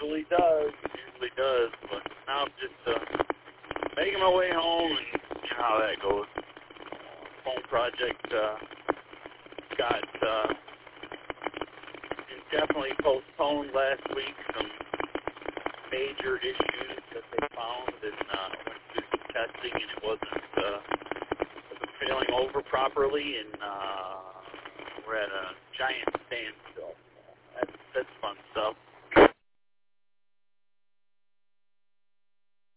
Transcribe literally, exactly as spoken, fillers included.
usually does. It usually does. But now I'm just uh, making my way home, and you know how that goes. Phone project uh, got uh, indefinitely postponed last week. Some major issues that they found, and uh, went through some testing, and it wasn't uh, wasn't failing over properly, and uh, we're at a giant standstill. That's that's fun stuff.